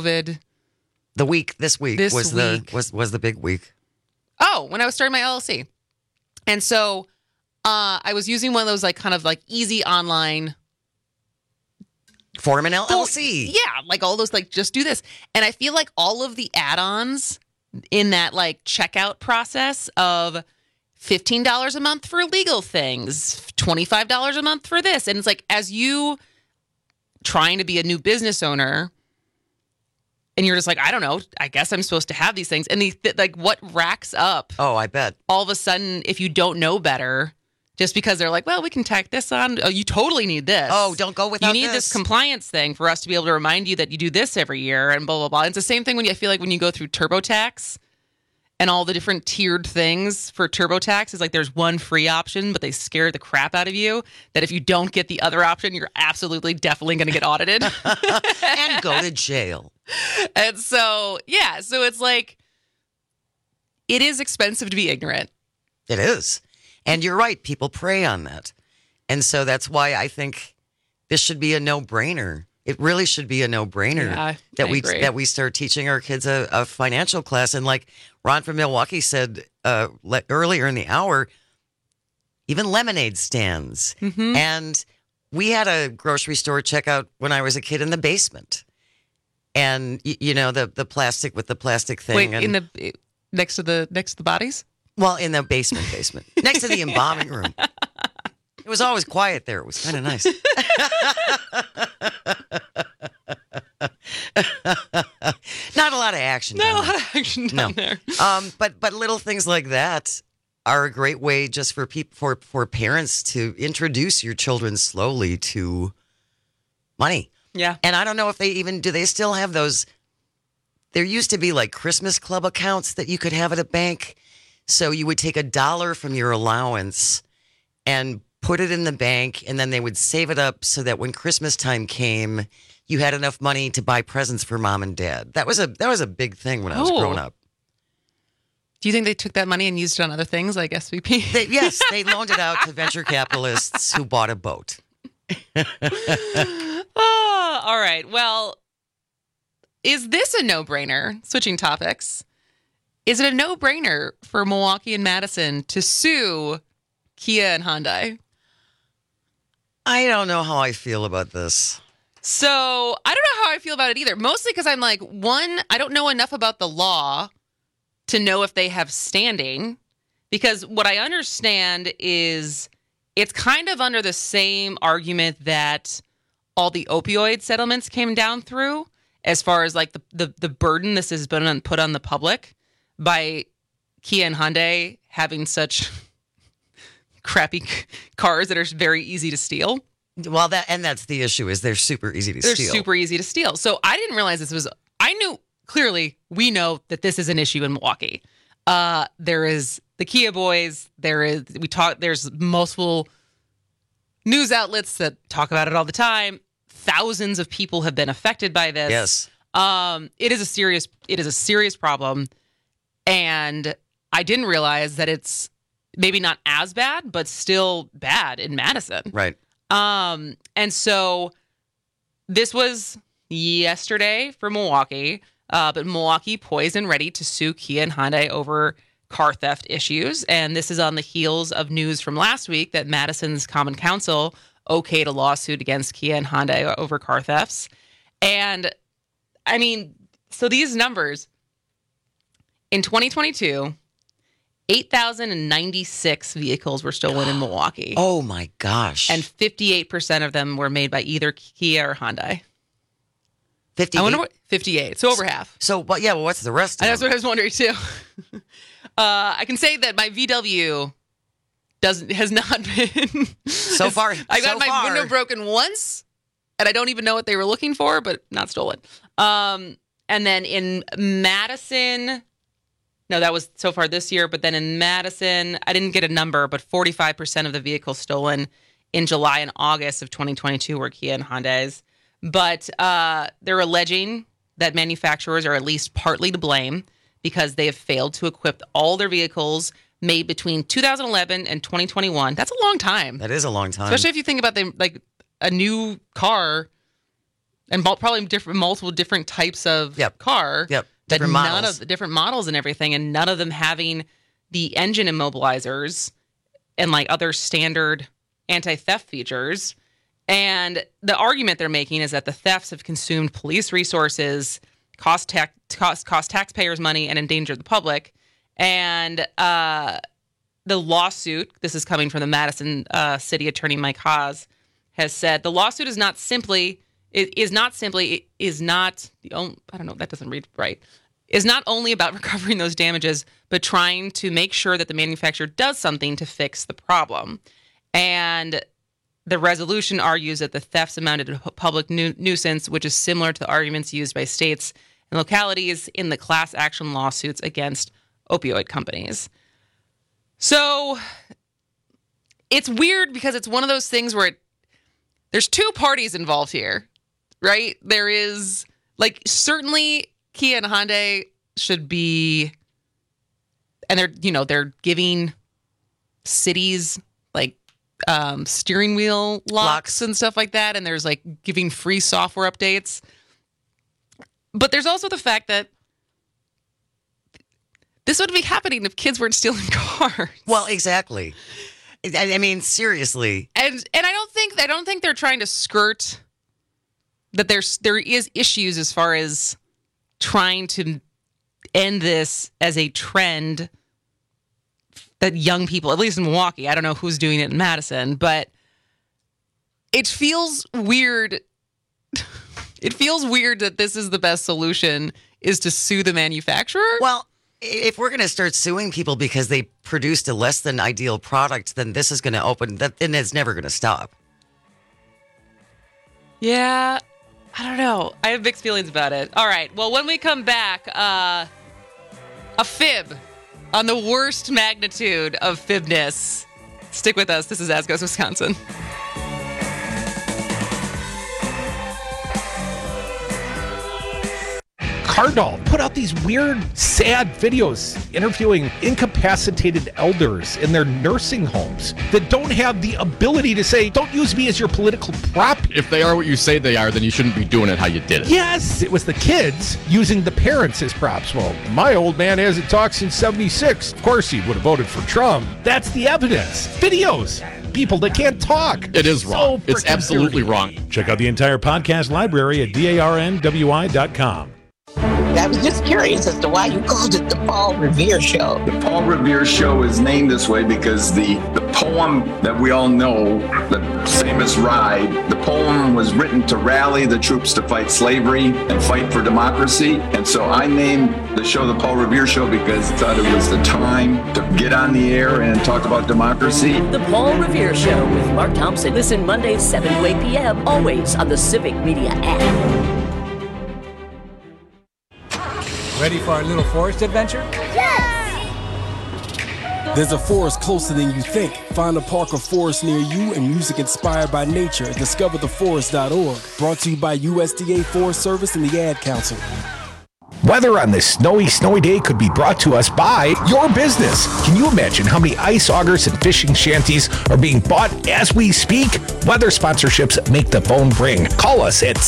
This week was the big week. Oh, when I was starting my LLC. And so I was using one of those like kind of like easy online form an LLC. Yeah, like all those like just do this. And I feel like all of the add-ons in that like checkout process of $15 a month for legal things, $25 a month for this. And it's like, as you trying to be a new business owner and you're just like, I don't know, I guess I'm supposed to have these things. And like what racks up. Oh, I bet. All of a sudden, if you don't know better, just because they're like, well, we can tack this on. Oh, you totally need this. Oh, don't go without this. You need this compliance thing for us to be able to remind you that you do this every year and blah, blah, blah. It's the same thing I feel like when you go through TurboTax and all the different tiered things for TurboTax is like there's one free option, but they scare the crap out of you that if you don't get the other option, you're absolutely definitely going to get audited. And go to jail. And so, yeah. So it's like, it is expensive to be ignorant. It is. And you're right. People prey on that. And so that's why I think this should be a no-brainer. It really should be a no-brainer that we start teaching our kids a financial class. And like Ron from Milwaukee said earlier in the hour, even lemonade stands. Mm-hmm. And we had a grocery store checkout when I was a kid in the basement. And, the plastic with the plastic thing. Wait, next to the bodies? Well, in the basement, next to the embalming room. It was always quiet there. It was kind of nice. Not a lot of action. Not a lot of action down there. But little things like that are a great way just for for parents to introduce your children slowly to money. Yeah. And I don't know if do they still have those? There used to be like Christmas club accounts that you could have at a bank. So you would take $1 from your allowance and put it in the bank, and then they would save it up so that when Christmas time came, you had enough money to buy presents for mom and dad. That was a big thing when I was growing up. Do you think they took that money and used it on other things like SVP? Yes, they loaned it out to venture capitalists who bought a boat. All right. Well, is this a no-brainer? Switching topics. Is it a no-brainer for Milwaukee and Madison to sue Kia and Hyundai? I don't know how I feel about this. So I don't know how I feel about it either. Mostly because I'm like, one, I don't know enough about the law to know if they have standing, because what I understand is it's kind of under the same argument that all the opioid settlements came down through, as far as like the burden this has been put on the public by Kia and Hyundai having such crappy cars that are very easy to steal. Well, that's the issue, is they're super easy to steal. They're super easy to steal. So I didn't realize this was, I knew, clearly, we know that this is an issue in Milwaukee. There is the Kia boys, there's multiple news outlets that talk about it all the time. Thousands of people have been affected by this. Yes. It is a serious problem. And I didn't realize that it's maybe not as bad, but still bad in Madison. Right. And so this was yesterday for Milwaukee, but Milwaukee poised and ready to sue Kia and Hyundai over car theft issues. And this is on the heels of news from last week that Madison's Common Council okayed a lawsuit against Kia and Hyundai over car thefts. And I mean, so these numbers in 2022, 8,096 vehicles were stolen in Milwaukee. Oh my gosh. And 58% of them were made by either Kia or Hyundai. 58? I wonder what, 58. So over half. So, what's the rest of And that's what I was wondering too. I can say that my VW has not been so far. I got my window broken once, and I don't even know what they were looking for, but not stolen. And then in Madison, no, that was so far this year. But then in Madison, I didn't get a number, but 45% of the vehicles stolen in July and August of 2022 were Kia and Hyundais. But they're alleging that manufacturers are at least partly to blame because they have failed to equip all their vehicles made between 2011 and 2021. That's a long time. That is a long time. Especially if you think about like a new car and probably multiple different types of car. Yep. But Different models. none of the different models and everything, and none of them having the engine immobilizers and like other standard anti-theft features. And the argument they're making is that the thefts have consumed police resources, cost taxpayers money, and endangered the public. And the lawsuit, this is coming from the Madison City Attorney Mike Haas, has said the lawsuit is not only about recovering those damages, but trying to make sure that the manufacturer does something to fix the problem. And the resolution argues that the thefts amounted to public nuisance, which is similar to the arguments used by states and localities in the class action lawsuits against opioid companies. So it's weird because it's one of those things where there's two parties involved here, right? There is, like, certainly Kia and Hyundai should be, and they're giving cities like steering wheel locks and stuff like that, and there's like giving free software updates. But there's also the fact that this wouldn't be happening if kids weren't stealing cars. Well, exactly. I mean, seriously. And I don't think they're trying to skirt that there is issues as far as trying to end this as a trend that young people, at least in Milwaukee, I don't know who's doing it in Madison, but it feels weird. It feels weird that this is the best solution, is to sue the manufacturer. Well, if we're going to start suing people because they produced a less than ideal product, then this is going to open, and it's never going to stop. Yeah, I don't know. I have mixed feelings about it. All right. Well, when we come back, a fib on the worst magnitude of fibness. Stick with us. This is As Goes Wisconsin. Cardinal put out these weird, sad videos interviewing incapacitated elders in their nursing homes that don't have the ability to say, don't use me as your political prop. If they are what you say they are, then you shouldn't be doing it how you did it. Yes, it was the kids using the parents as props. Well, my old man hasn't talked since 76. Of course he would have voted for Trump. That's the evidence. Videos. People that can't talk. It is wrong. It's absolutely wrong. Check out the entire podcast library at darnwi.com. I was just curious as to why you called it the Paul Revere Show. The Paul Revere Show is named this way because the poem that we all know, the famous Ride, the poem was written to rally the troops to fight slavery and fight for democracy. And so I named the show the Paul Revere Show because I thought it was the time to get on the air and talk about democracy. The Paul Revere Show with Mark Thompson. Listen Mondays 7 to 8 p.m. always on the Civic Media app. Ready for our little forest adventure? Yes! There's a forest closer than you think. Find a park or forest near you and music inspired by nature at discovertheforest.org. Brought to you by USDA Forest Service and the Ad Council. Weather on this snowy day could be brought to us by your business. Can you imagine how many ice augers and fishing shanties are being bought as we speak? Weather sponsorships make the phone ring. Call us at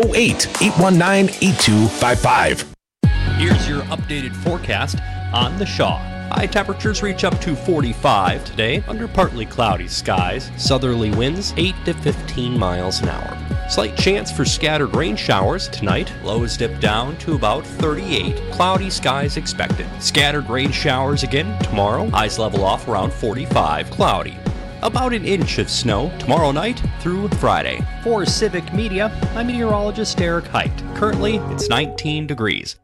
608-819-8255. Here's your updated forecast on the Shaw. High temperatures reach up to 45 today under partly cloudy skies. Southerly winds 8 to 15 miles an hour. Slight chance for scattered rain showers tonight. Lows dip down to about 38. Cloudy skies expected. Scattered rain showers again tomorrow. Highs level off around 45. Cloudy. About an inch of snow tomorrow night through Friday. For Civic Media, I'm meteorologist Eric Height. Currently, it's 19 degrees.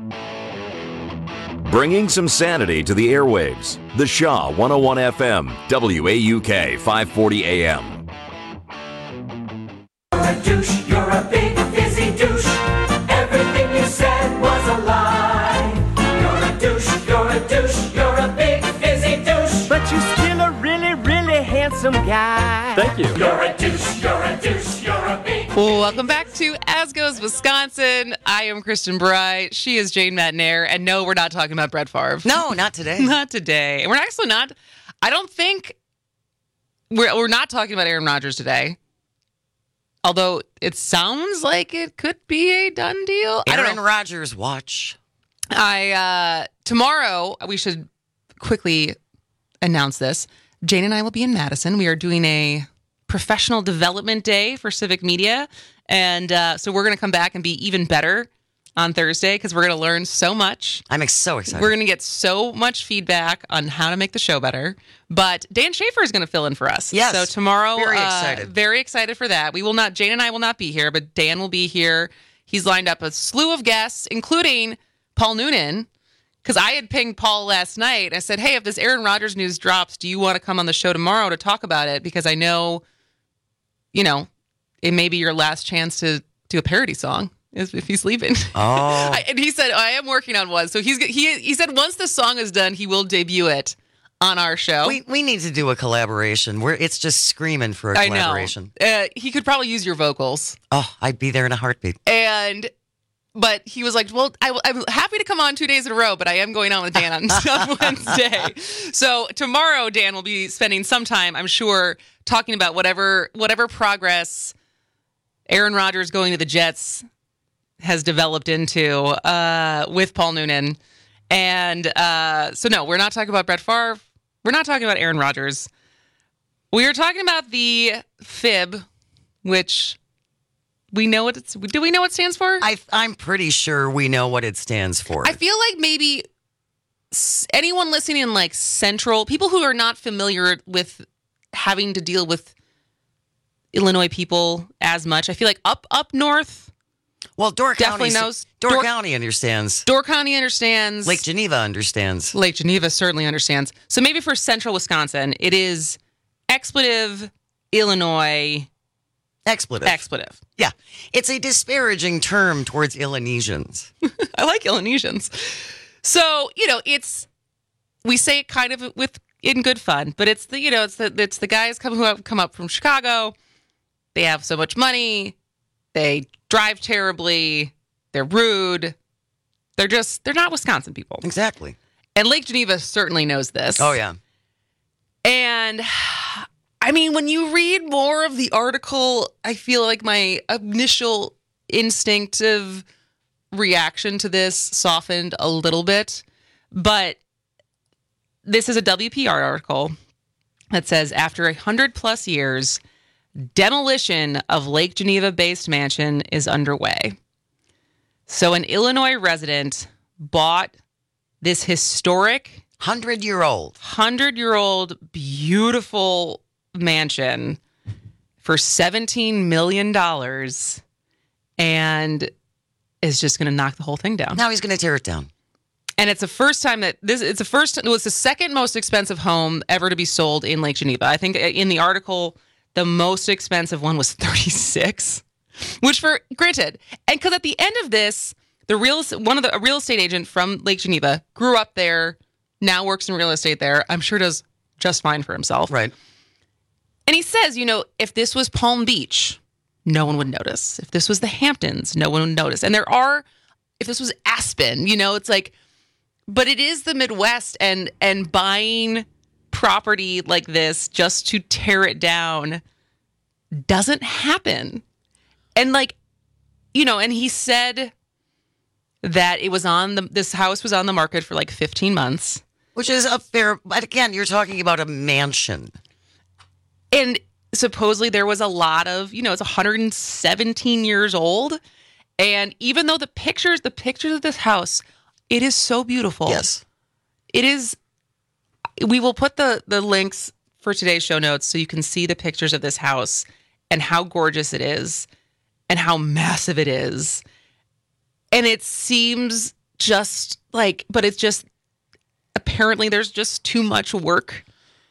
Bringing some sanity to the airwaves. The Shaw 101 FM, WAUK 540 AM. You're a douche, you're a big fizzy douche. Everything you said was a lie. You're a douche, you're a douche, you're a big fizzy douche. But you're still a really, really handsome guy. Thank you. You're a douche, you're a douche, you're a big Welcome back to As Goes Wisconsin. I am Kristen Bry. She is Jane Matnair. And no, we're not talking about Brett Favre. No, not today. Not today. And we're actually not, I don't think, we're not talking about Aaron Rodgers today. Although it sounds like it could be a done deal. Aaron Rodgers watch. Tomorrow, we should quickly announce this. Jane and I will be in Madison. We are doing a professional development day for Civic Media. And so we're going to come back and be even better on Thursday because we're going to learn so much. I'm so excited. We're going to get so much feedback on how to make the show better. But Dan Schaefer is going to fill in for us. Yes. So tomorrow, very excited. Very excited for that. Jane and I will not be here, but Dan will be here. He's lined up a slew of guests, including Paul Noonan. Because I had pinged Paul last night. I said, hey, if this Aaron Rodgers news drops, do you want to come on the show tomorrow to talk about it? Because I know, it may be your last chance to do a parody song if he's leaving. Oh. And he said, I am working on one. So he said once the song is done, he will debut it on our show. We need to do a collaboration where it's just screaming for a collaboration. I know. He could probably use your vocals. Oh, I'd be there in a heartbeat. But he was like, well, I'm happy to come on 2 days in a row, but I am going on with Dan on Wednesday. So tomorrow, Dan will be spending some time, I'm sure, talking about whatever progress Aaron Rodgers going to the Jets has developed into with Paul Noonan. And so, no, we're not talking about Brett Favre. We're not talking about Aaron Rodgers. We are talking about the FIB, which... do we know what it stands for? I'm pretty sure we know what it stands for. I feel like maybe anyone listening in like Central, people who are not familiar with having to deal with Illinois people as much. I feel like up north. Well, Door definitely knows. Door County understands. Door County understands. Lake Geneva understands. Lake Geneva certainly understands. So maybe for Central Wisconsin, it is expletive, Illinois. Expletive. Yeah. It's a disparaging term towards Illonesians. I like Illonesians. So, we say it kind of in good fun, but it's the guys who have come up from Chicago. They have so much money. They drive terribly. They're rude. They're not Wisconsin people. Exactly. And Lake Geneva certainly knows this. Oh, yeah. And I mean, when you read more of the article, I feel like my initial instinctive reaction to this softened a little bit. But this is a WPR article that says, after 100+ years, demolition of Lake Geneva-based mansion is underway. So an Illinois resident bought this historic 100-year-old beautiful mansion for $17 million and is just going to knock the whole thing down. Now he's going to tear it down. And it's the first time that it was the second most expensive home ever to be sold in Lake Geneva. I think in the article, the most expensive one was $36, which granted, and because at the end of this, a real estate agent from Lake Geneva grew up there, now works in real estate there. I'm sure does just fine for himself. Right. And he says, if this was Palm Beach, no one would notice. If this was the Hamptons, no one would notice. And if this was Aspen, it's like, but it is the Midwest, and buying property like this just to tear it down doesn't happen. And and he said that this house was on the market for 15 months. Which is but again, you're talking about a mansion. And supposedly there was a lot of, it's 117 years old. And even though the pictures of this house, it is so beautiful. Yes. It is. We will put the links for today's show notes so you can see the pictures of this house and how gorgeous it is and how massive it is. And it seems just but it's just, apparently there's just too much work.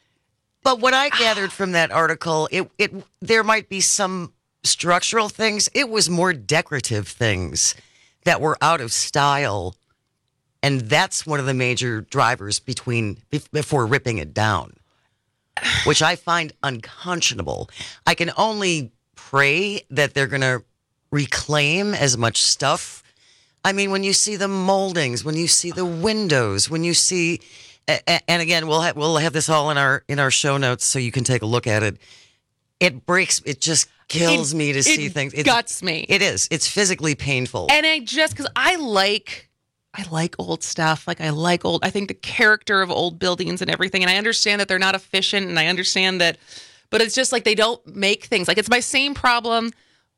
But what I gathered from that article, there might be some structural things. It was more decorative things that were out of style. And that's one of the major drivers before ripping it down, which I find unconscionable. I can only pray that they're going to reclaim as much stuff. I mean, when you see the moldings, when you see the windows, when you see, and again, we'll have this all in our show notes so you can take a look at it. It just kills me to see things. It guts me. It is. It's physically painful. And because I like old stuff. I think the character of old buildings and everything. And I understand that they're not efficient, and I understand that, but it's just they don't make things. It's my same problem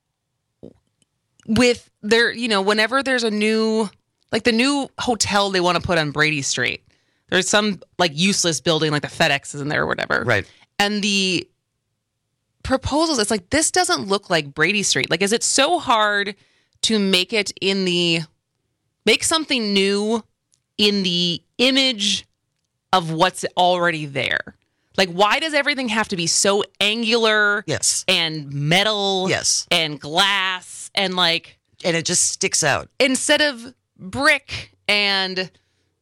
with whenever there's a new, the new hotel they want to put on Brady Street. There's some useless building, the FedEx is in there or whatever. Right. And the proposals, it's this doesn't look like Brady Street. Is it so hard to make it make something new in the image of what's already there? Why does everything have to be so angular? Yes. And metal? Yes. And glass and and it just sticks out. Instead of brick and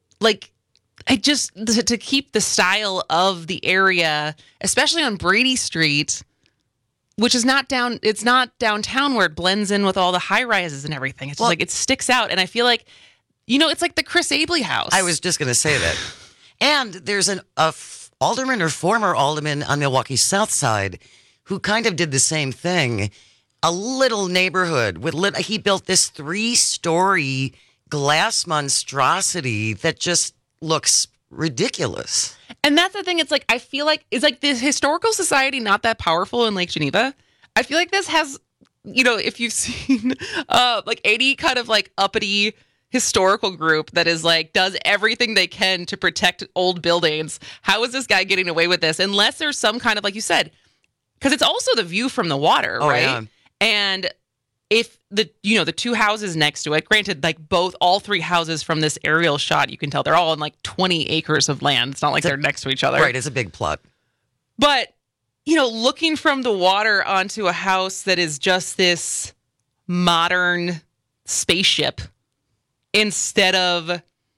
to keep the style of the area, especially on Brady Street, which is it's not downtown where it blends in with all the high rises and everything. It's just it sticks out. And I feel it's like the Chris Abley house. I was just going to say that. And there's an alderman or former alderman on Milwaukee's South Side who kind of did the same thing. A little neighborhood he built this 3-story glass monstrosity that just looks ridiculous. And that's the thing. It's I feel it's this historical society not that powerful in Lake Geneva. I feel this has, if you've seen any kind of uppity historical group that is does everything they can to protect old buildings. How is this guy getting away with this? Unless there's some kind of, like you said, because it's also the view from the water, right? Yeah. And if the two houses next to it, granted, all 3 houses from this aerial shot, you can tell they're all in 20 acres of land. It's not they're next to each other. Right. It's a big plot. But, looking from the water onto a house that is just this modern spaceship instead of,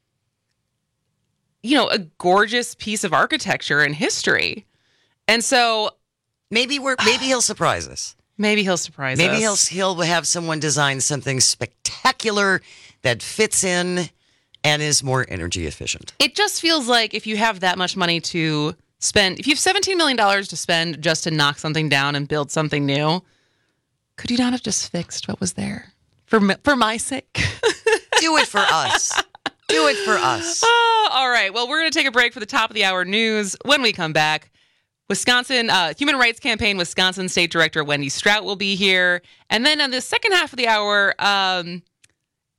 a gorgeous piece of architecture and history. And so maybe he'll surprise us. Maybe he'll surprise us. Maybe he'll have someone design something spectacular that fits in and is more energy efficient. It just feels like if you have that much money to spend, if you have $17 million to spend just to knock something down and build something new, could you not have just fixed what was there? For my sake. Do it for us. Do it for us. Oh, all right. Well, we're going to take a break for the top of the hour news. When we come back, Wisconsin Human Rights Campaign, Wisconsin State Director Wendy Strout will be here. And then on the second half of the hour,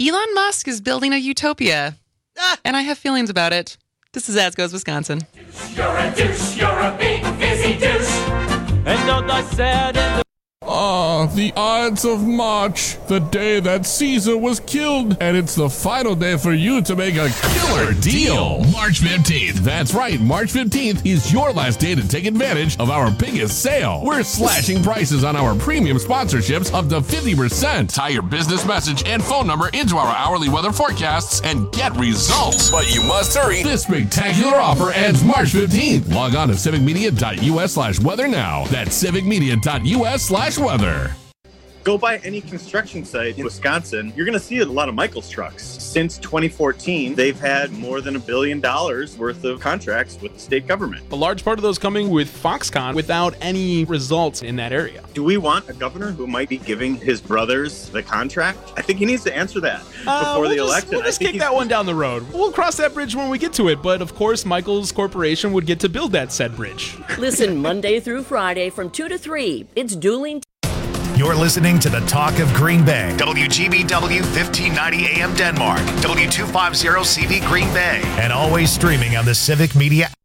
Elon Musk is building a utopia, and I have feelings about it. This is As Goes Wisconsin. You're a douche, you're a big fizzy douche. And don't I said in the The Ides of March, the day that Caesar was killed, and it's the final day for you to make a killer deal. March 15th. That's right, March 15th is your last day to take advantage of our biggest sale. We're slashing prices on our premium sponsorships up to 50%. Tie your business message and phone number into our hourly weather forecasts and get results. But you must hurry. This spectacular offer ends March 15th. Log on to civicmedia.us/weather now. That's civicmedia.us/weather. Go by any construction site in Wisconsin, you're going to see a lot of Michaels trucks. Since 2014, they've had more than $1 billion worth of contracts with the state government. A large part of those coming with Foxconn without any results in that area. Do we want a governor who might be giving his brothers the contract? I think he needs to answer that before the election. We'll just kick that one down the road. We'll cross that bridge when we get to it, but of course, Michaels Corporation would get to build that said bridge. Listen Monday through Friday from 2 to 3. It's Dueling. You're listening to the Talk of Green Bay. WGBW 1590 AM Denmark. W250 CV Green Bay. And always streaming on the Civic Media